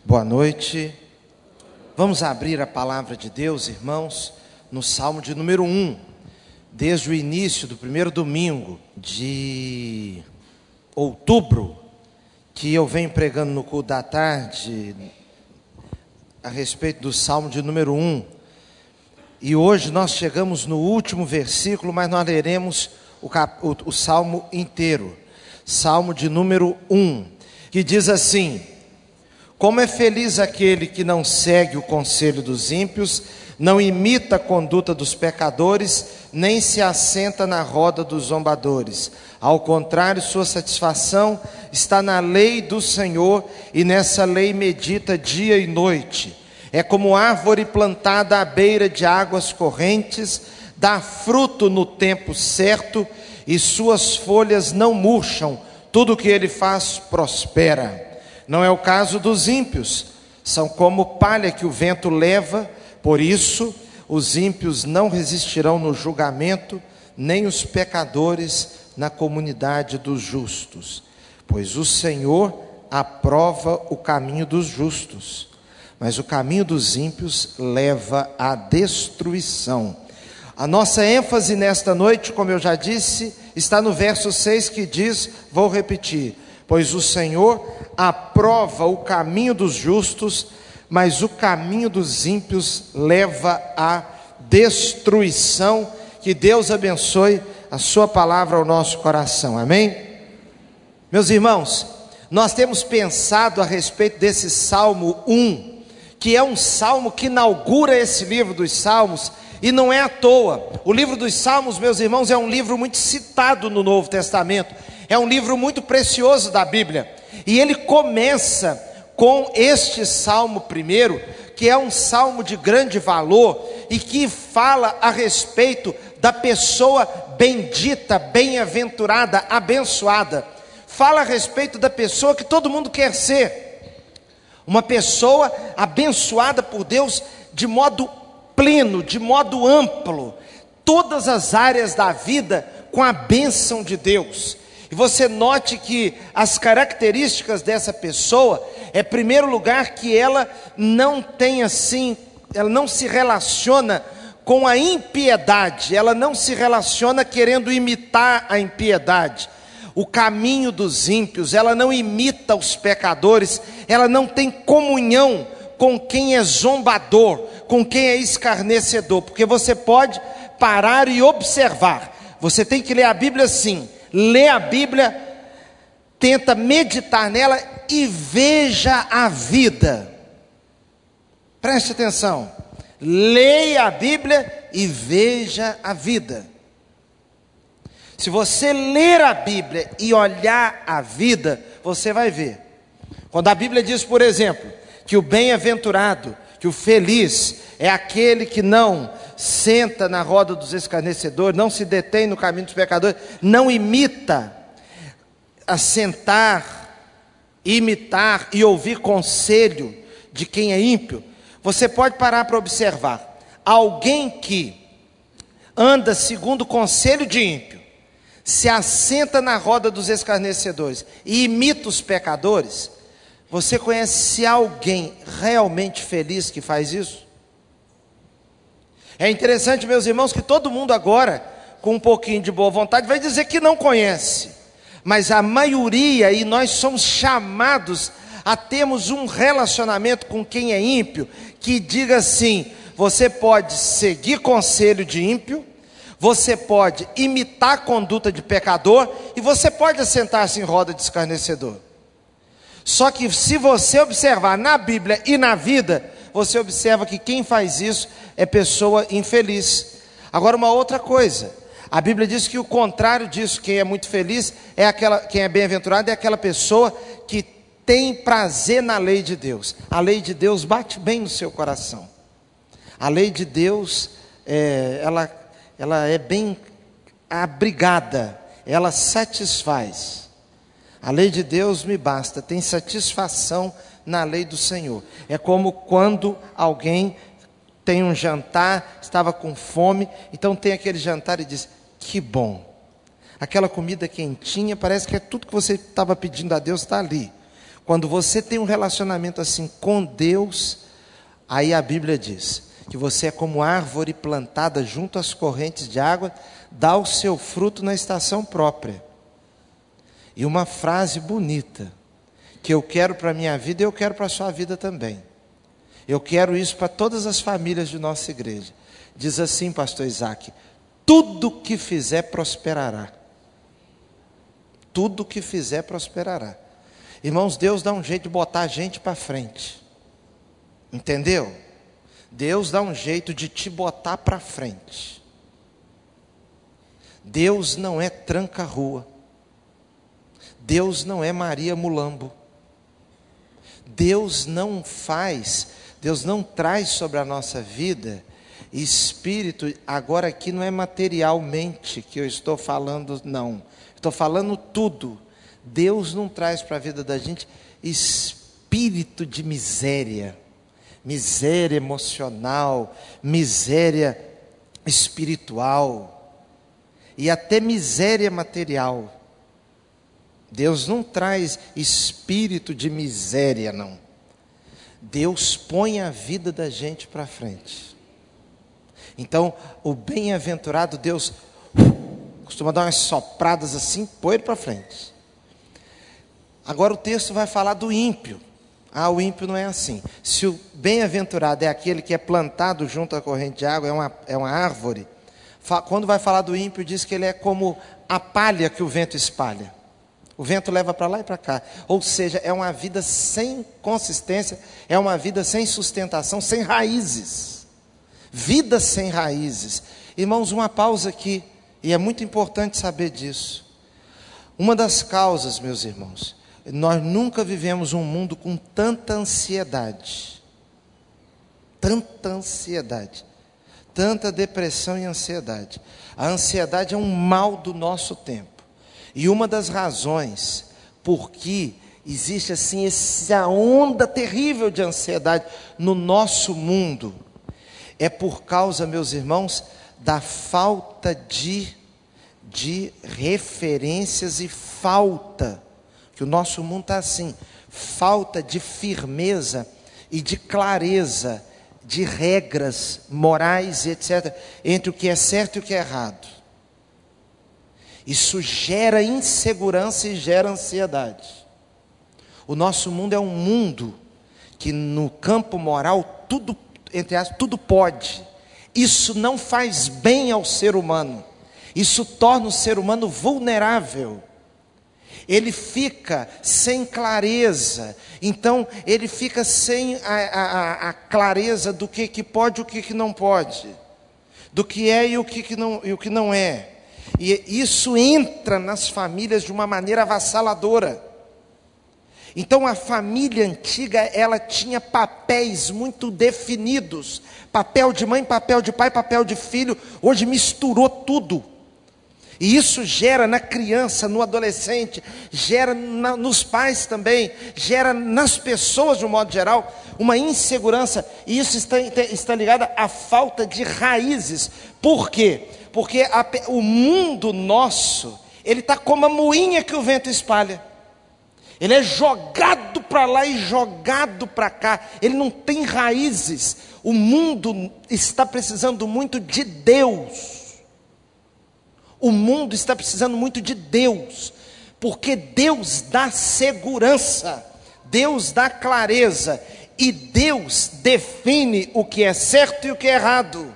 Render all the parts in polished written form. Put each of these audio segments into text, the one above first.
Boa noite. Vamos abrir a palavra de Deus, irmãos, no Salmo de número 1. Desde o início do primeiro domingo de outubro, que eu venho pregando no culto da tarde a respeito do Salmo de número 1. E hoje nós chegamos no último versículo, mas nós leremos o Salmo inteiro. Salmo de número 1, que diz assim: como é feliz aquele que não segue o conselho dos ímpios, não imita a conduta dos pecadores, nem se assenta na roda dos zombadores. Ao contrário, sua satisfação está na lei do Senhor, e nessa lei medita dia e noite. É como árvore plantada à beira de águas correntes, dá fruto no tempo certo, e suas folhas não murcham, tudo o que ele faz prospera. Não é o caso dos ímpios, são como palha que o vento leva, por isso os ímpios não resistirão no julgamento, nem os pecadores na comunidade dos justos. Pois o Senhor aprova o caminho dos justos, mas o caminho dos ímpios leva à destruição. A nossa ênfase nesta noite, como eu já disse, está no verso 6 que diz, vou repetir: pois o Senhor aprova o caminho dos justos, mas o caminho dos ímpios leva à destruição. Que Deus abençoe a sua palavra ao nosso coração, amém? Meus irmãos, nós temos pensado a respeito desse Salmo 1, que é um salmo que inaugura esse livro dos Salmos, e não é à toa. O livro dos Salmos, meus irmãos, é um livro muito citado no Novo Testamento, é um livro muito precioso da Bíblia, e ele começa com este salmo primeiro, que é um salmo de grande valor, e que fala a respeito da pessoa bendita, bem-aventurada, abençoada. Fala a respeito da pessoa que todo mundo quer ser, uma pessoa abençoada por Deus de modo pleno, de modo amplo, todas as áreas da vida com a bênção de Deus. E você note que as características dessa pessoa é, em primeiro lugar, que ela não tem assim, ela não se relaciona com a impiedade, ela não se relaciona querendo imitar a impiedade, o caminho dos ímpios, ela não imita os pecadores, ela não tem comunhão com quem é zombador, com quem é escarnecedor, porque você pode parar e observar, você tem que ler a Bíblia assim, lê a Bíblia, tenta meditar nela e veja a vida. Preste atenção, leia a Bíblia e veja a vida. Se você ler a Bíblia e olhar a vida, você vai ver. Quando a Bíblia diz, por exemplo, que o bem-aventurado, que o feliz é aquele que não senta na roda dos escarnecedores, não se detém no caminho dos pecadores, não imita assentar, imitar e ouvir conselho de quem é ímpio. Você pode parar para observar, alguém que anda segundo o conselho de ímpio, se assenta na roda dos escarnecedores e imita os pecadores. Você conhece alguém realmente feliz que faz isso? É interessante, meus irmãos, que todo mundo agora, com um pouquinho de boa vontade, vai dizer que não conhece. Mas a maioria, e nós somos chamados a termos um relacionamento com quem é ímpio, que diga assim, você pode seguir conselho de ímpio, você pode imitar a conduta de pecador, e você pode assentar-se em roda de escarnecedor. Só que se você observar na Bíblia e na vida, você observa que quem faz isso é pessoa infeliz. Agora, uma outra coisa, a Bíblia diz que o contrário disso, quem é muito feliz, quem é bem-aventurado é aquela pessoa que tem prazer na lei de Deus. A lei de Deus bate bem no seu coração. A lei de Deus, ela é bem abrigada, ela satisfaz. A lei de Deus me basta, tem satisfação na lei do Senhor. É como quando alguém tem um jantar, estava com fome, então tem aquele jantar e diz, que bom. Aquela comida quentinha, parece que é tudo que você estava pedindo a Deus, está ali. Quando você tem um relacionamento assim com Deus, aí a Bíblia diz que você é como árvore plantada junto às correntes de água, dá o seu fruto na estação própria. E uma frase bonita, que eu quero para a minha vida e eu quero para a sua vida também. Eu quero isso para todas as famílias de nossa igreja. Diz assim, pastor Isaac: tudo que fizer prosperará. Tudo que fizer prosperará. Irmãos, Deus dá um jeito de botar a gente para frente. Entendeu? Deus dá um jeito de te botar para frente. Deus não é tranca-rua. Deus não é Maria Mulambo. Deus não traz sobre a nossa vida espírito. Agora aqui não é materialmente que eu estou falando, não. Estou falando tudo. Deus não traz para a vida da gente espírito de miséria. Miséria emocional, miséria espiritual e até miséria material. Deus não traz espírito de miséria, não. Deus põe a vida da gente para frente. Então, o bem-aventurado, Deus costuma dar umas sopradas assim, põe ele para frente. Agora o texto vai falar do ímpio. O ímpio não é assim. Se o bem-aventurado é aquele que é plantado junto à corrente de água, é uma árvore. Quando vai falar do ímpio, diz que ele é como a palha que o vento espalha. O vento leva para lá e para cá. Ou seja, é uma vida sem consistência, é uma vida sem sustentação, sem raízes. Vida sem raízes. Irmãos, uma pausa aqui, e é muito importante saber disso. Uma das causas, meus irmãos, nós nunca vivemos um mundo com tanta ansiedade. Tanta ansiedade. Tanta depressão e ansiedade. A ansiedade é um mal do nosso tempo. E uma das razões por que existe assim essa onda terrível de ansiedade no nosso mundo é por causa, meus irmãos, da falta de referências e falta, que o nosso mundo está assim, falta de firmeza e de clareza, de regras morais e etc., entre o que é certo e o que é errado. Isso gera insegurança e gera ansiedade. O nosso mundo é um mundo que no campo moral tudo, entre aspas, tudo pode. Isso não faz bem ao ser humano. Isso torna o ser humano vulnerável. Ele fica sem clareza. Então ele fica sem a clareza do que pode e o que não pode. Do que é e o que não é. E isso entra nas famílias de uma maneira avassaladora. Então a família antiga, ela tinha papéis muito definidos. Papel de mãe, papel de pai, papel de filho. Hoje misturou tudo. E isso gera na criança, no adolescente, gera nos pais também, gera nas pessoas de um modo geral, uma insegurança. E isso está ligado à falta de raízes. Por quê? Porque o mundo nosso, ele está como a moinha que o vento espalha. Ele é jogado para lá e jogado para cá. Ele não tem raízes. O mundo está precisando muito de Deus. O mundo está precisando muito de Deus. Porque Deus dá segurança. Deus dá clareza. E Deus define o que é certo e o que é errado.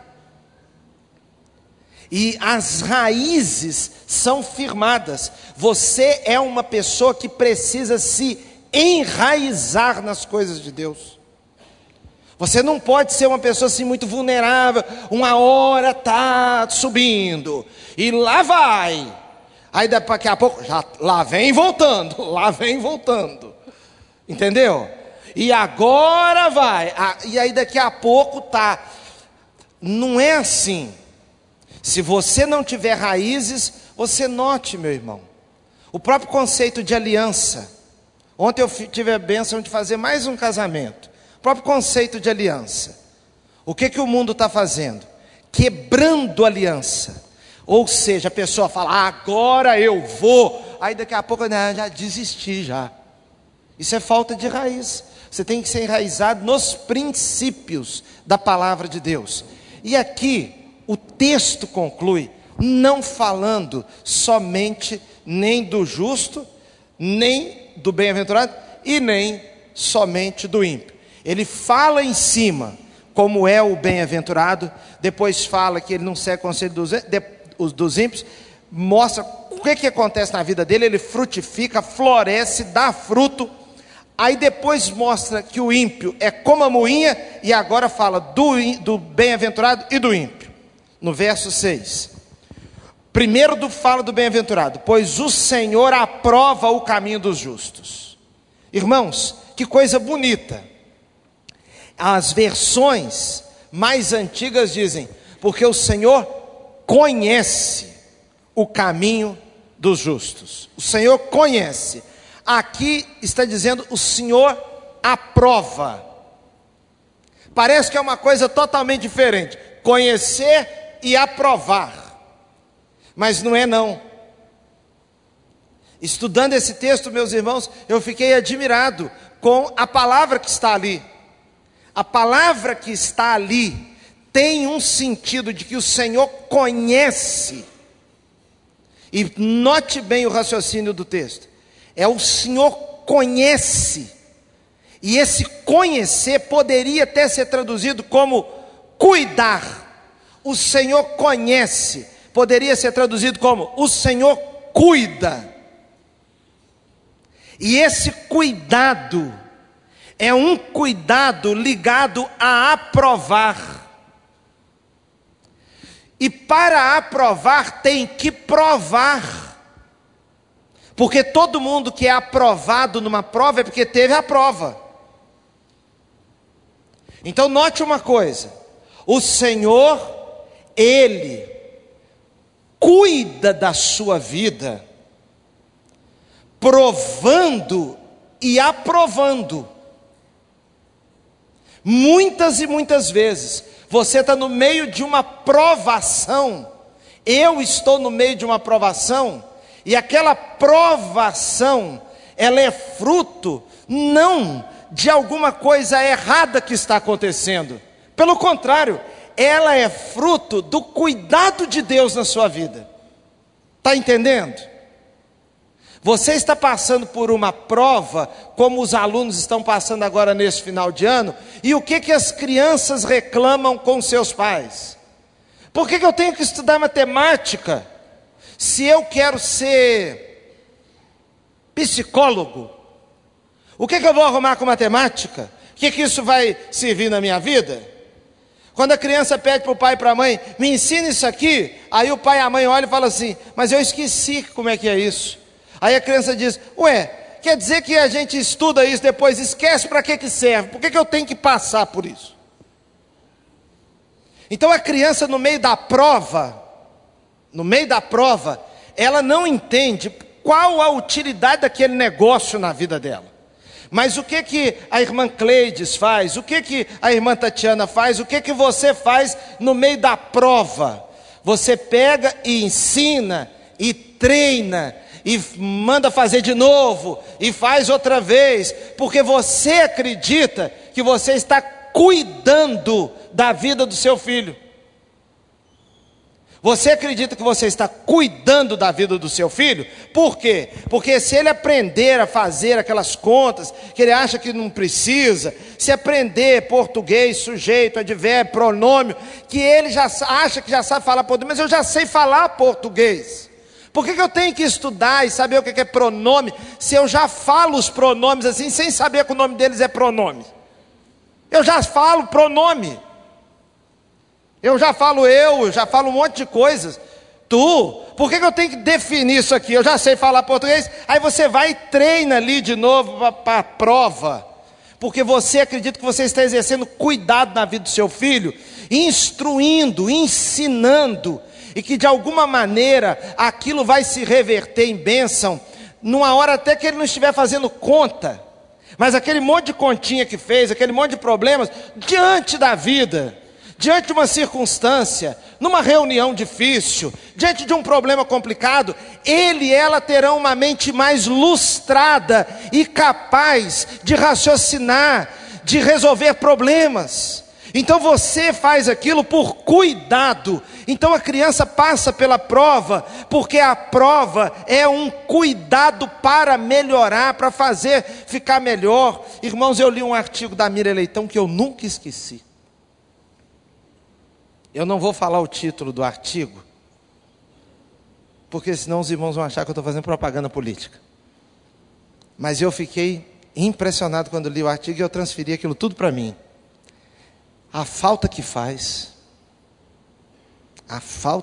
E as raízes são firmadas. Você é uma pessoa que precisa se enraizar nas coisas de Deus. Você não pode ser uma pessoa assim muito vulnerável. Uma hora está subindo e lá vai. Aí daqui a pouco lá vem voltando. Entendeu? E agora vai. E aí daqui a pouco tá. Não é assim. Se você não tiver raízes, você note, meu irmão, o próprio conceito de aliança. Ontem eu tive a bênção de fazer mais um casamento. O próprio conceito de aliança. O que o mundo está fazendo? Quebrando aliança. Ou seja, a pessoa fala, agora eu vou. Aí daqui a pouco, já desisti já. Isso é falta de raiz. Você tem que ser enraizado nos princípios da palavra de Deus. E aqui o texto conclui não falando somente nem do justo, nem do bem-aventurado e nem somente do ímpio. Ele fala em cima como é o bem-aventurado, depois fala que ele não segue o conselho dos ímpios, mostra o que acontece na vida dele, ele frutifica, floresce, dá fruto, aí depois mostra que o ímpio é como a moinha, e agora fala do bem-aventurado e do ímpio. No verso 6, primeiro fala do bem-aventurado, pois o Senhor aprova o caminho dos justos. Irmãos, que coisa bonita. As versões mais antigas dizem, porque o Senhor conhece o caminho dos justos. O Senhor conhece. Aqui está dizendo, o Senhor aprova. Parece que é uma coisa totalmente diferente. Conhecer e aprovar. Mas não é não. Estudando esse texto, meus irmãos, eu fiquei admirado com a palavra que está ali. A palavra que está ali tem um sentido de que o Senhor conhece. E note bem o raciocínio do texto. É o Senhor conhece. E esse conhecer poderia até ser traduzido como cuidar. O Senhor conhece. Poderia ser traduzido como o Senhor cuida. E esse cuidado é um cuidado ligado a aprovar. E para aprovar tem que provar. Porque todo mundo que é aprovado numa prova é porque teve a prova. Então note uma coisa. O Senhor, Ele cuida da sua vida, provando e aprovando. Muitas e muitas vezes, você está no meio de uma provação, eu estou no meio de uma provação, e aquela provação, ela é fruto, não de alguma coisa errada que está acontecendo, pelo contrário, ela é fruto do cuidado de Deus na sua vida. Está entendendo? Você está passando por uma prova, como os alunos estão passando agora nesse final de ano, e o que as crianças reclamam com seus pais? Por que eu tenho que estudar matemática, se eu quero ser psicólogo? O que eu vou arrumar com matemática? O que isso vai servir na minha vida? Quando a criança pede para o pai e para a mãe, me ensina isso aqui, aí o pai e a mãe olham e falam assim, mas eu esqueci como é que é isso. Aí a criança diz, ué, quer dizer que a gente estuda isso depois, esquece para que serve, por que eu tenho que passar por isso? Então a criança no meio da prova, ela não entende qual a utilidade daquele negócio na vida dela. Mas o que a irmã Cleides faz, o que a irmã Tatiana faz, o que você faz no meio da prova? Você pega e ensina, e treina, e manda fazer de novo, e faz outra vez, porque você acredita que você está cuidando da vida do seu filho. Você acredita que você está cuidando da vida do seu filho? Por quê? Porque se ele aprender a fazer aquelas contas, que ele acha que não precisa, se aprender português, sujeito, advérbio, pronômio, que ele já acha que já sabe falar português, mas eu já sei falar português. Por que eu tenho que estudar e saber o que é pronome, se eu já falo os pronomes assim, sem saber que o nome deles é pronome? Eu já falo pronome. Eu já falo um monte de coisas. Por que eu tenho que definir isso aqui? Eu já sei falar português. Aí você vai e treina ali de novo para a prova. Porque você acredita que você está exercendo cuidado na vida do seu filho, instruindo, ensinando, e que de alguma maneira aquilo vai se reverter em bênção, numa hora até que ele não estiver fazendo conta. Mas aquele monte de continha que fez, aquele monte de problemas, diante da vida, diante de uma circunstância, numa reunião difícil, diante de um problema complicado, ele e ela terão uma mente mais lustrada e capaz de raciocinar, de resolver problemas. Então você faz aquilo por cuidado. Então a criança passa pela prova, porque a prova é um cuidado para melhorar, para fazer ficar melhor. Irmãos, eu li um artigo da Mira Leitão que eu nunca esqueci. Eu não vou falar o título do artigo, porque senão os irmãos vão achar que eu estou fazendo propaganda política. Mas eu fiquei impressionado quando li o artigo e eu transferi aquilo tudo para mim. A falta que faz, às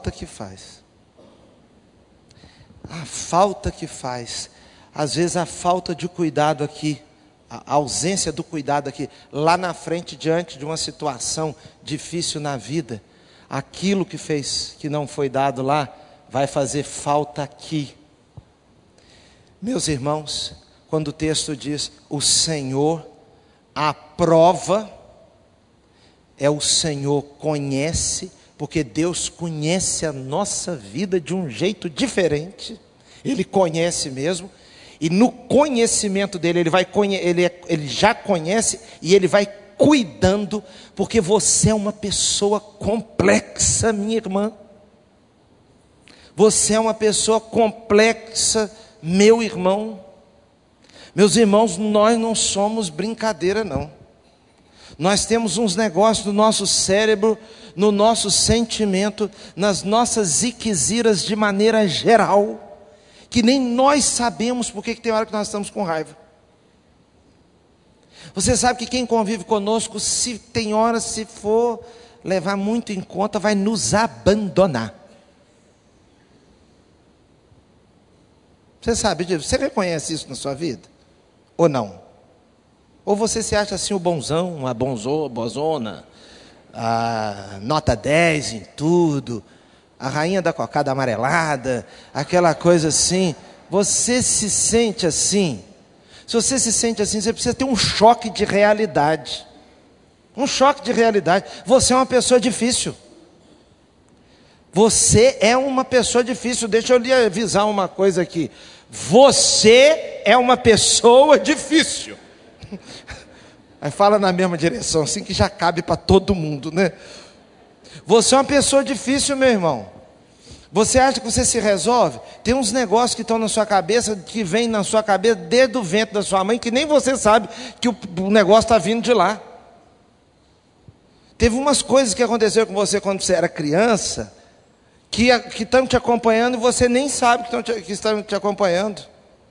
vezes a falta de cuidado aqui, a ausência do cuidado aqui, lá na frente, diante de uma situação difícil na vida, aquilo que não foi dado lá, vai fazer falta aqui. Meus irmãos, quando o texto diz, o Senhor aprova, o Senhor conhece, porque Deus conhece a nossa vida de um jeito diferente, Ele conhece mesmo, e no conhecimento dEle, Ele já conhece, e Ele vai cuidando, porque você é uma pessoa complexa, minha irmã, você é uma pessoa complexa, meu irmão, meus irmãos, nós não somos brincadeira não. Nós temos uns negócios no nosso cérebro, no nosso sentimento, nas nossas iquisiras de maneira geral, que nem nós sabemos porque que tem hora que nós estamos com raiva. Você sabe que quem convive conosco, se tem horas, se for levar muito em conta, vai nos abandonar. Você sabe disso? Você reconhece isso na sua vida? Ou não? Ou você se acha assim o bonzão, a bonzona, a nota 10 em tudo, a rainha da cocada amarelada, aquela coisa assim. Você se sente assim? Se você se sente assim, você precisa ter um choque de realidade. Um choque de realidade. Você é uma pessoa difícil. Você é uma pessoa difícil. Deixa eu lhe avisar uma coisa aqui. Você é uma pessoa difícil. Aí fala na mesma direção, assim que já cabe para todo mundo, né? Você é uma pessoa difícil, meu irmão. Você acha que você se resolve? Tem uns negócios que estão na sua cabeça, que vem na sua cabeça desde o ventre da sua mãe, que nem você sabe que o negócio está vindo de lá. Teve umas coisas que aconteceram com você quando você era criança, que estão te acompanhando e você nem sabe que estão te acompanhando.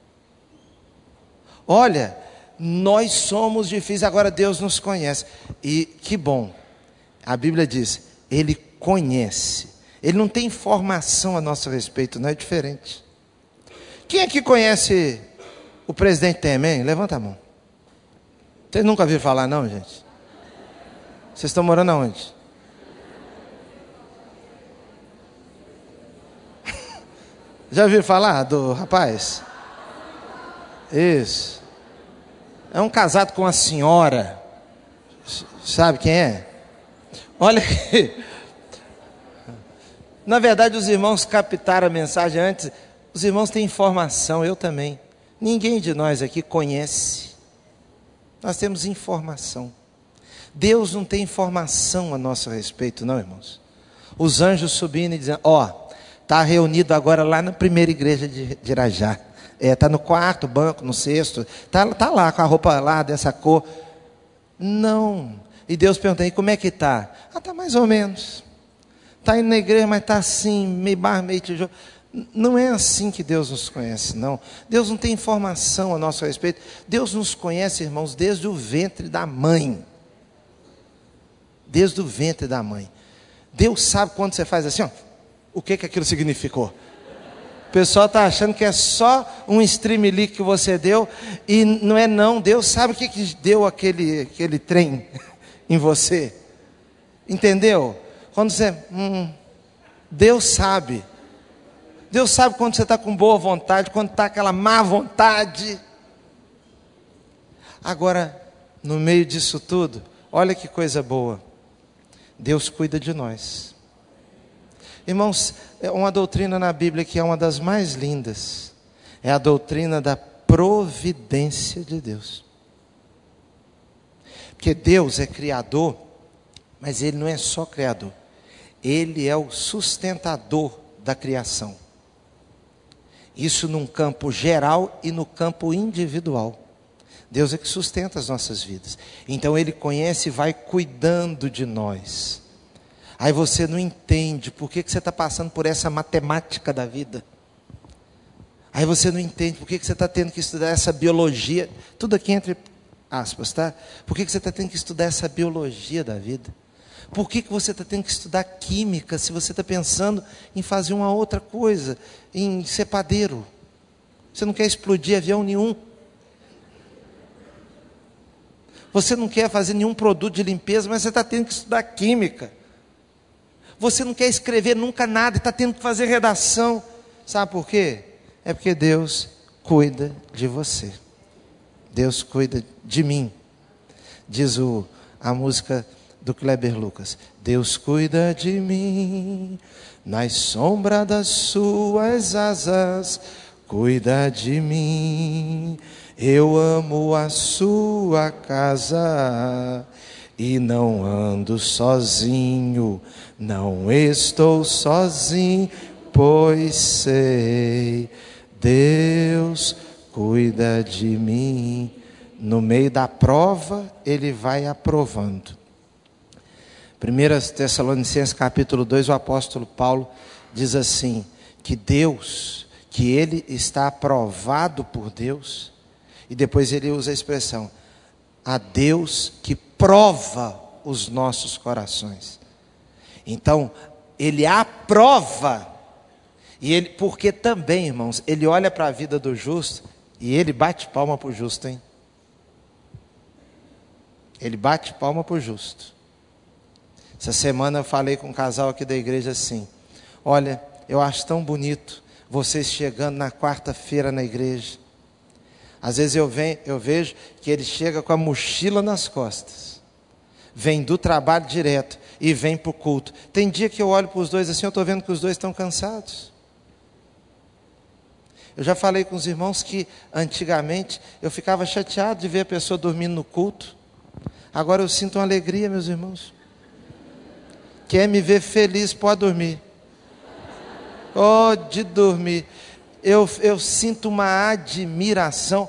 Olha, nós somos difíceis, agora Deus nos conhece. E que bom, a Bíblia diz, Ele conhece. Ele não tem informação a nosso respeito, não é diferente. Quem aqui conhece o presidente Temer? Levanta a mão. Vocês nunca ouviram falar não, gente? Vocês estão morando aonde? Já ouviram falar do rapaz? Isso. É um casado com uma senhora. Sabe quem é? Olha aqui. Na verdade, os irmãos captaram a mensagem antes. Os irmãos têm informação, eu também. Ninguém de nós aqui conhece. Nós temos informação. Deus não tem informação a nosso respeito, não, irmãos. Os anjos subindo e dizendo, está reunido agora lá na primeira igreja de Irajá. Está no quarto banco, no sexto. Está lá com a roupa lá dessa cor. Não. E Deus pergunta, e como é que está? Está mais ou menos. Está indo na igreja, mas está assim, meio barro, meio tijolo. Não é assim que Deus nos conhece, não. Deus não tem informação a nosso respeito. Deus nos conhece, irmãos, desde o ventre da mãe. Desde o ventre da mãe. Deus sabe quando você faz assim, o que aquilo significou. O pessoal está achando que é só um streamlink que você deu, e não é não. Deus sabe o que deu aquele trem em você. Entendeu? Quando você... Deus sabe. Deus sabe quando você está com boa vontade, quando está aquela má vontade. Agora, no meio disso tudo, olha que coisa boa. Deus cuida de nós. Irmãos, é uma doutrina na Bíblia que é uma das mais lindas. É a doutrina da providência de Deus. Porque Deus é criador, mas Ele não é só criador. Ele é o sustentador da criação. Isso num campo geral e no campo individual. Deus é que sustenta as nossas vidas. Então Ele conhece e vai cuidando de nós. Aí você não entende por que você está passando por essa matemática da vida. Aí você não entende por que você está tendo que estudar essa biologia. Tudo aqui entre aspas, tá? Por que você está tendo que estudar essa biologia da vida? Por que você está tendo que estudar química se você está pensando em fazer uma outra coisa? Em ser padeiro. Você não quer explodir avião nenhum. Você não quer fazer nenhum produto de limpeza, mas você está tendo que estudar química. Você não quer escrever nunca nada e está tendo que fazer redação. Sabe por quê? É porque Deus cuida de você. Deus cuida de mim. Diz a música do Kleber Lucas. Deus cuida de mim, nas sombras das suas asas, cuida de mim. Eu amo a sua casa e não ando sozinho, não estou sozinho, pois sei, Deus cuida de mim. No meio da prova, Ele vai aprovando. 1 Tessalonicenses capítulo 2, o apóstolo Paulo diz assim, que Deus, que Ele está aprovado por Deus, e depois ele usa a expressão, a Deus que prova os nossos corações. Então, Ele aprova, e ele, porque também, irmãos, Ele olha para a vida do justo, e Ele bate palma para o justo, hein? Ele bate palma para o justo. Essa semana eu falei com um casal aqui da igreja assim, olha, eu acho tão bonito vocês chegando na quarta-feira na igreja. Às vezes eu vejo que ele chega com a mochila nas costas, vem do trabalho direto e vem para o culto. Tem dia que eu olho para os dois assim, eu estou vendo que os dois estão cansados. Eu já falei com os irmãos que antigamente eu ficava chateado de ver a pessoa dormindo no culto. Agora eu sinto uma alegria, meus irmãos. Quer me ver feliz, pode dormir. Pode dormir. Eu sinto uma admiração.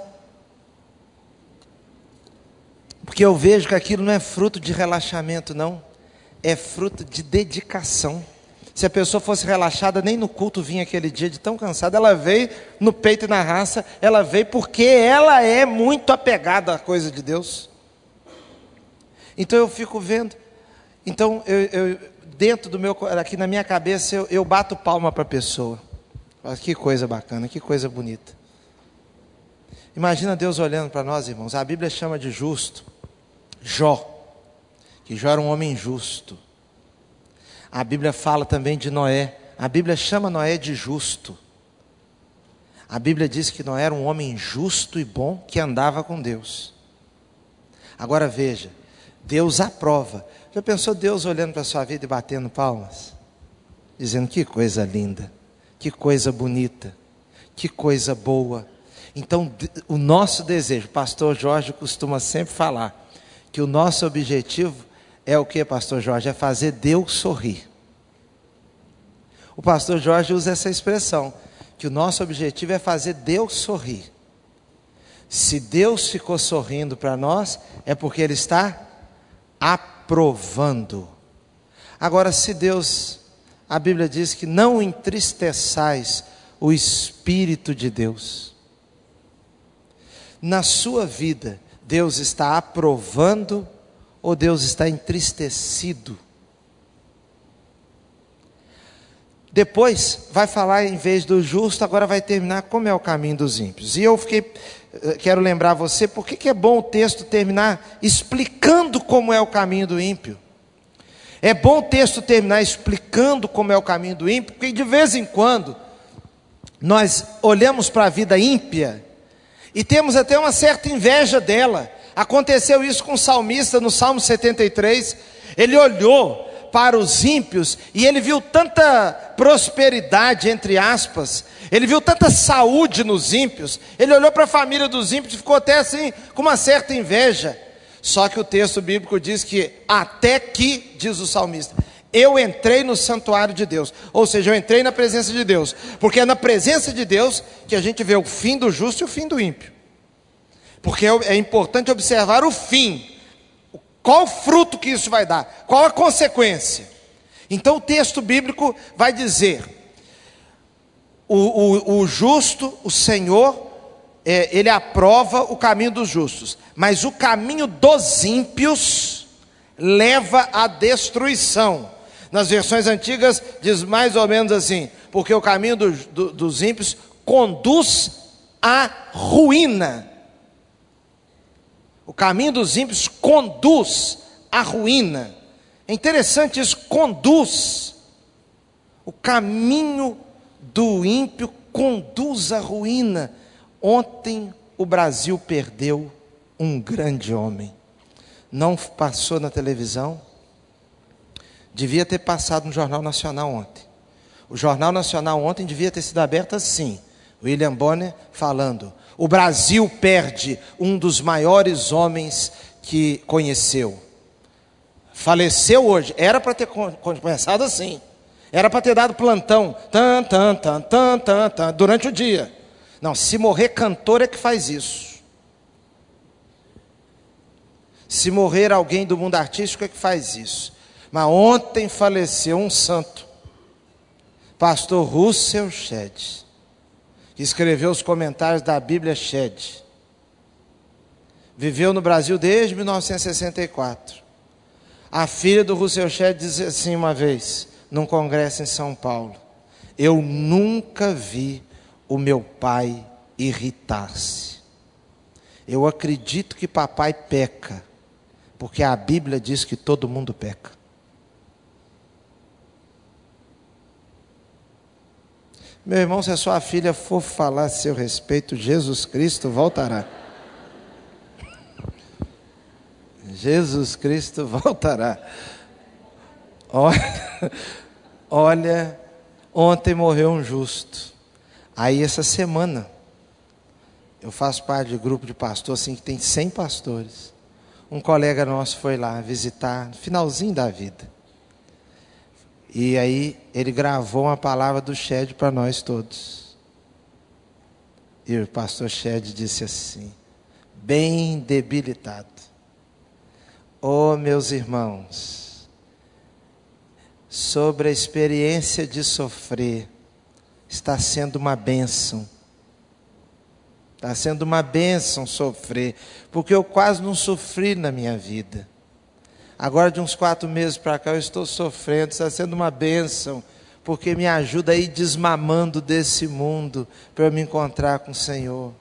Porque eu vejo que aquilo não é fruto de relaxamento, não. É fruto de dedicação. Se a pessoa fosse relaxada, nem no culto vinha aquele dia de tão cansada. Ela veio no peito e na raça. Ela veio porque ela é muito apegada à coisa de Deus. Então eu fico vendo. Então dentro do meu, aqui na minha cabeça, eu bato palma para a pessoa. Que coisa bacana, que coisa bonita. Imagina Deus olhando para nós, irmãos. A Bíblia chama de justo Jó, que Jó era um homem justo. A Bíblia fala também de Noé. A Bíblia chama Noé de justo. A Bíblia diz que Noé era um homem justo e bom que andava com Deus. Agora veja, Deus aprova. Já pensou Deus olhando para a sua vida e batendo palmas? Dizendo, que coisa linda, que coisa bonita, que coisa boa. Então, o nosso desejo, o pastor Jorge costuma sempre falar, que o nosso objetivo é o que, pastor Jorge? É fazer Deus sorrir. O pastor Jorge usa essa expressão, que o nosso objetivo é fazer Deus sorrir. Se Deus ficou sorrindo para nós, é porque Ele está aprovando. Agora, se Deus, a Bíblia diz que não entristeçais o Espírito de Deus. Na sua vida, Deus está aprovando ou Deus está entristecido? Depois vai falar, em vez do justo, agora vai terminar como é o caminho dos ímpios. E eu quero lembrar você, por que é bom o texto terminar explicando como é o caminho do ímpio? É bom o texto terminar explicando como é o caminho do ímpio, porque de vez em quando nós olhamos para a vida ímpia e temos até uma certa inveja dela. Aconteceu isso com o salmista no Salmo 73. Ele olhou para os ímpios, e ele viu tanta prosperidade, entre aspas, ele viu tanta saúde nos ímpios, ele olhou para a família dos ímpios e ficou até assim, com uma certa inveja. Só que o texto bíblico diz que, até que, diz o salmista, eu entrei no santuário de Deus, ou seja, eu entrei na presença de Deus, porque é na presença de Deus que a gente vê o fim do justo e o fim do ímpio, porque é importante observar o fim, qual o fruto que isso vai dar, qual a consequência. Então o texto bíblico vai dizer, o justo, o Senhor, ele aprova o caminho dos justos, mas o caminho dos ímpios leva à destruição. Nas versões antigas diz mais ou menos assim, porque o caminho dos ímpios conduz à ruína. O caminho dos ímpios conduz à ruína. É interessante isso, conduz. O caminho do ímpio conduz à ruína. Ontem o Brasil perdeu um grande homem. Não passou na televisão. Devia ter passado no Jornal Nacional ontem. O Jornal Nacional ontem devia ter sido aberto assim. William Bonner falando: o Brasil perde um dos maiores homens que conheceu. Faleceu hoje. Era para ter começado assim. Era para ter dado plantão. Durante o dia. Não, se morrer cantor é que faz isso. Se morrer alguém do mundo artístico é que faz isso. Mas ontem faleceu um santo, pastor Russell Shedd, que escreveu os comentários da Bíblia Shedd. Viveu no Brasil desde 1964. A filha do Russell Shedd disse assim uma vez, num congresso em São Paulo: eu nunca vi o meu pai irritar-se. Eu acredito que papai peca, porque a Bíblia diz que todo mundo peca. Meu irmão, se a sua filha for falar a seu respeito, Jesus Cristo voltará. Jesus Cristo voltará. Olha, ontem morreu um justo. Aí essa semana, eu faço parte de grupo de pastores, assim, que tem 100 pastores. Um colega nosso foi lá visitar, no finalzinho da vida. E aí ele gravou uma palavra do Shedd para nós todos. E o pastor Shedd disse assim, bem debilitado: oh, meus irmãos, sobre a experiência de sofrer, está sendo uma bênção. Está sendo uma bênção sofrer, porque eu quase não sofri na minha vida. Agora de uns 4 meses para cá eu estou sofrendo, está sendo uma bênção, porque me ajuda a ir desmamando desse mundo, para eu me encontrar com o Senhor.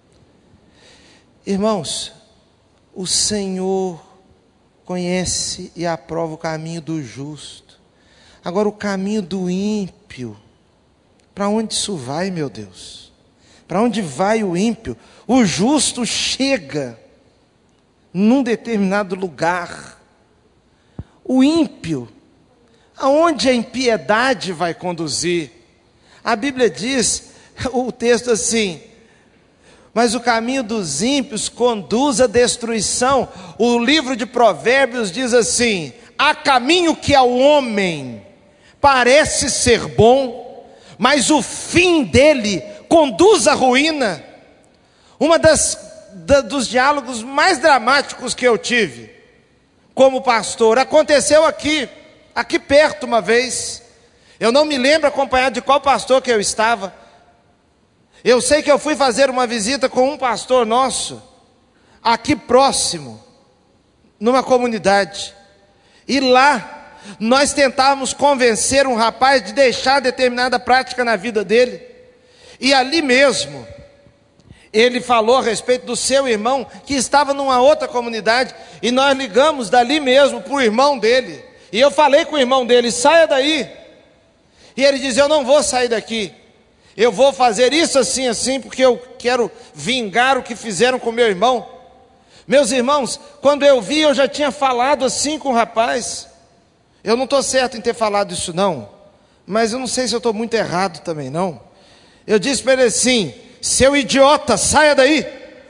Irmãos, o Senhor conhece e aprova o caminho do justo. Agora o caminho do ímpio, para onde isso vai, meu Deus? Para onde vai o ímpio? O justo chega num determinado lugar. O ímpio, aonde a impiedade vai conduzir? A Bíblia diz, o texto assim, mas o caminho dos ímpios conduz à destruição. O livro de Provérbios diz assim, há caminho que ao homem parece ser bom, mas o fim dele conduz à ruína. Uma dos diálogos mais dramáticos que eu tive como pastor aconteceu aqui perto uma vez. Eu não me lembro acompanhado de qual pastor que eu estava. Eu sei que eu fui fazer uma visita com um pastor nosso, aqui próximo, numa comunidade. E lá, nós tentávamos convencer um rapaz de deixar determinada prática na vida dele. E ali mesmo, ele falou a respeito do seu irmão, que estava numa outra comunidade, e nós ligamos dali mesmo para o irmão dele. E eu falei com o irmão dele, saia daí. E ele diz, eu não vou sair daqui. Eu vou fazer isso assim, assim, porque eu quero vingar o que fizeram com meu irmão. Meus irmãos, quando eu vi, eu já tinha falado assim com o rapaz. Eu não estou certo em ter falado isso não, mas eu não sei se eu estou muito errado também não. Eu disse para ele assim: seu idiota, saia daí.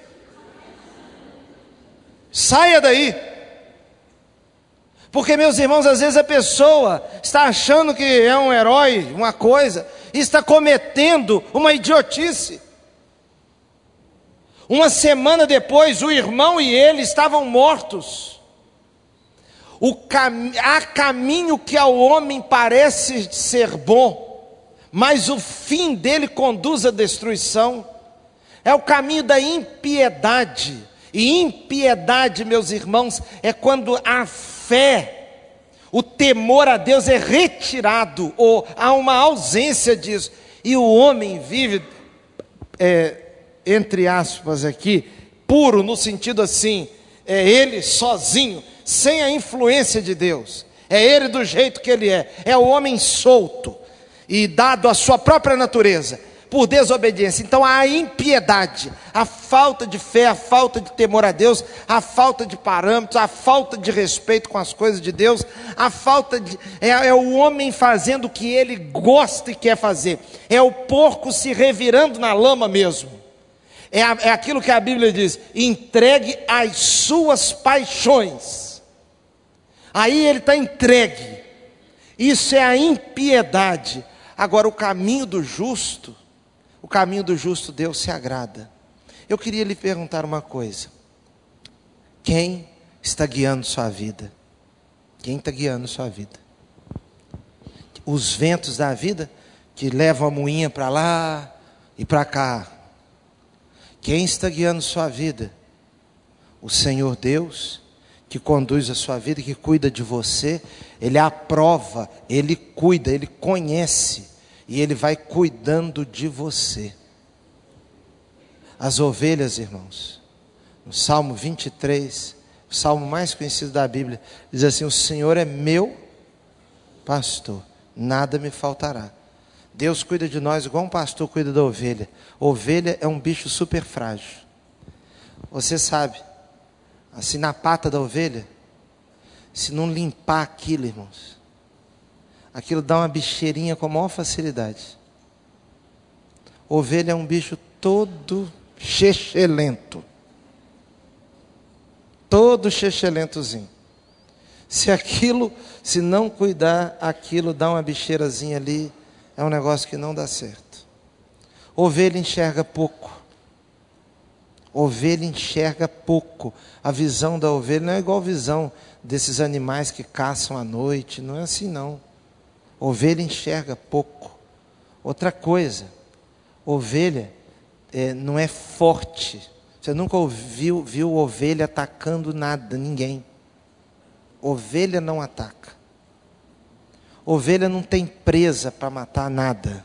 Saia daí. Porque, meus irmãos, às vezes a pessoa está achando que é um herói, uma coisa, e está cometendo uma idiotice. Uma semana depois, o irmão e ele estavam mortos. Há caminho que ao homem parece ser bom, mas o fim dele conduz à destruição. É o caminho da impiedade. E impiedade, meus irmãos, é quando a fé, o temor a Deus é retirado, ou há uma ausência disso. E o homem vive, entre aspas aqui, puro, no sentido assim, é ele sozinho, sem a influência de Deus, é ele do jeito que ele é o homem solto, e dado a sua própria natureza, por desobediência. Então a impiedade, a falta de fé, a falta de temor a Deus, a falta de parâmetros, a falta de respeito com as coisas de Deus, a falta de... é o homem fazendo o que ele gosta e quer fazer, é o porco se revirando na lama mesmo. É aquilo que a Bíblia diz: entregue às suas paixões. Aí ele está entregue. Isso é a impiedade. Agora o caminho do justo Deus se agrada. Eu queria lhe perguntar uma coisa: quem está guiando sua vida? Quem está guiando sua vida? Os ventos da vida que levam a moinha para lá e para cá. Quem está guiando sua vida? O Senhor Deus, que conduz a sua vida, que cuida de você. Ele aprova, Ele cuida, Ele conhece, e Ele vai cuidando de você. As ovelhas, irmãos, no Salmo 23, o salmo mais conhecido da Bíblia, diz assim: o Senhor é meu pastor, nada me faltará. Deus cuida de nós igual um pastor cuida da ovelha. Ovelha é um bicho super frágil. Você sabe, assim na pata da ovelha, se não limpar aquilo, irmãos, aquilo dá uma bicheirinha com a maior facilidade. Ovelha é um bicho todo chechelento. Todo chechelentozinho. Se não cuidar, aquilo dá uma bicheirazinha ali, é um negócio que não dá certo. Ovelha enxerga pouco. Ovelha enxerga pouco. A visão da ovelha não é igual a visão desses animais que caçam à noite. Não é assim não. Ovelha enxerga pouco. Outra coisa, ovelha não é forte. Você nunca viu ovelha atacando nada, ninguém. Ovelha não ataca. Ovelha não tem presa para matar nada.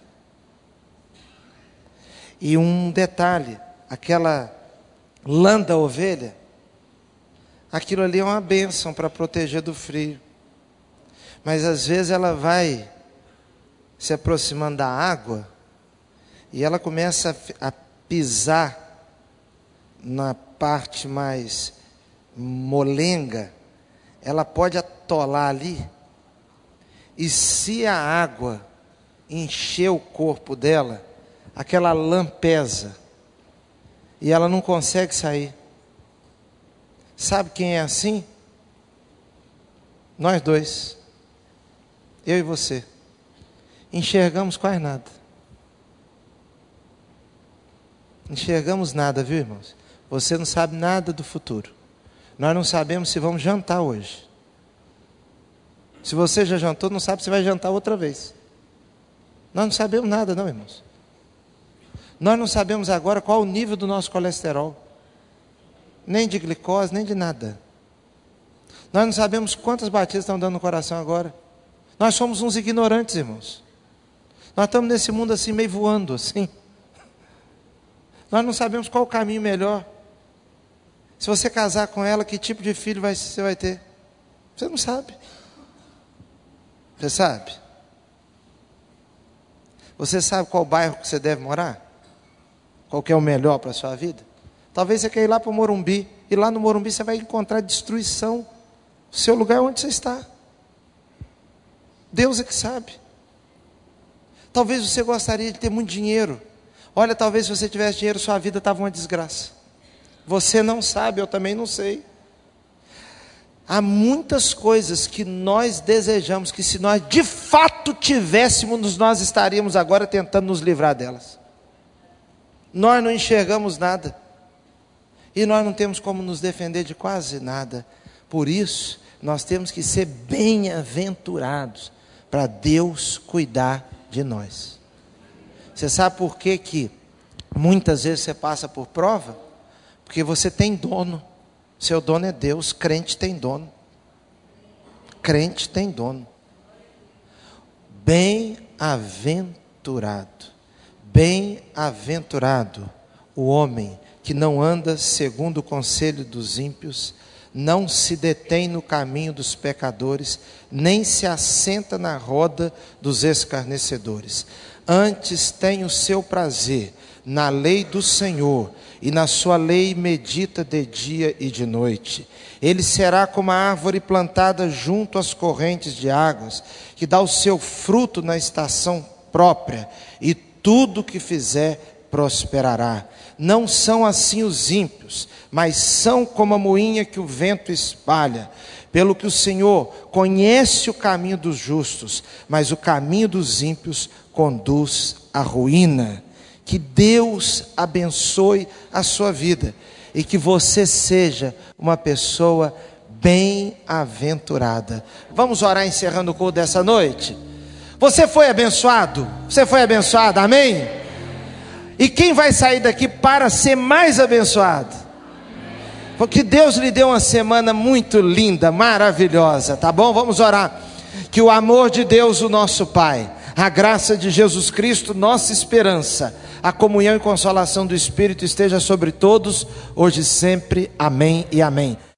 E um detalhe, aquela lã da ovelha, aquilo ali é uma bênção para proteger do frio. Mas às vezes ela vai se aproximando da água e ela começa a pisar na parte mais molenga. Ela pode atolar ali. E se a água encher o corpo dela, aquela lã pesa e ela não consegue sair. Sabe quem é assim? Nós dois, eu e você, enxergamos quase nada. Enxergamos nada, viu, irmãos? Você não sabe nada do futuro. Nós não sabemos se vamos jantar hoje. Se você já jantou, não sabe se vai jantar outra vez. Nós não sabemos nada não, irmãos. Nós não sabemos agora qual o nível do nosso colesterol. Nem de glicose, nem de nada. Nós não sabemos quantas batidas estão dando no coração agora. Nós somos uns ignorantes, irmãos. Nós estamos nesse mundo assim, meio voando, assim. Nós não sabemos qual o caminho melhor. Se você casar com ela, que tipo de filho você vai ter? Você não sabe. Você sabe? Você sabe qual bairro que você deve morar? Qual que é o melhor para a sua vida? Talvez você queira ir lá para o Morumbi. E lá no Morumbi você vai encontrar destruição. O seu lugar é onde você está. Deus é que sabe. Talvez você gostaria de ter muito dinheiro. Olha, talvez se você tivesse dinheiro, sua vida estava uma desgraça. Você não sabe, eu também não sei. Há muitas coisas que nós desejamos, que se nós de fato tivéssemos, nós estaríamos agora tentando nos livrar delas. Nós não enxergamos nada. E nós não temos como nos defender de quase nada. Por isso, nós temos que ser bem-aventurados para Deus cuidar de nós. Você sabe por que muitas vezes você passa por prova? Porque você tem dono. Seu dono é Deus. Crente tem dono. Crente tem dono. Bem-aventurado. Bem-aventurado o homem que não anda segundo o conselho dos ímpios, não se detém no caminho dos pecadores, nem se assenta na roda dos escarnecedores. Antes tem o seu prazer na lei do Senhor, e na sua lei medita de dia e de noite. Ele será como a árvore plantada junto às correntes de águas, que dá o seu fruto na estação própria, e tudo que fizer prosperará. Não são assim os ímpios, mas são como a moinha que o vento espalha. Pelo que o Senhor conhece o caminho dos justos, mas o caminho dos ímpios conduz à ruína. Que Deus abençoe a sua vida e que você seja uma pessoa bem-aventurada. Vamos orar encerrando o culto dessa noite? Você foi abençoado? Você foi abençoado, amém? E quem vai sair daqui para ser mais abençoado? Porque Deus lhe deu uma semana muito linda, maravilhosa, tá bom? Vamos orar. Que o amor de Deus, o nosso Pai, a graça de Jesus Cristo, nossa esperança, a comunhão e consolação do Espírito esteja sobre todos, hoje e sempre. Amém e amém.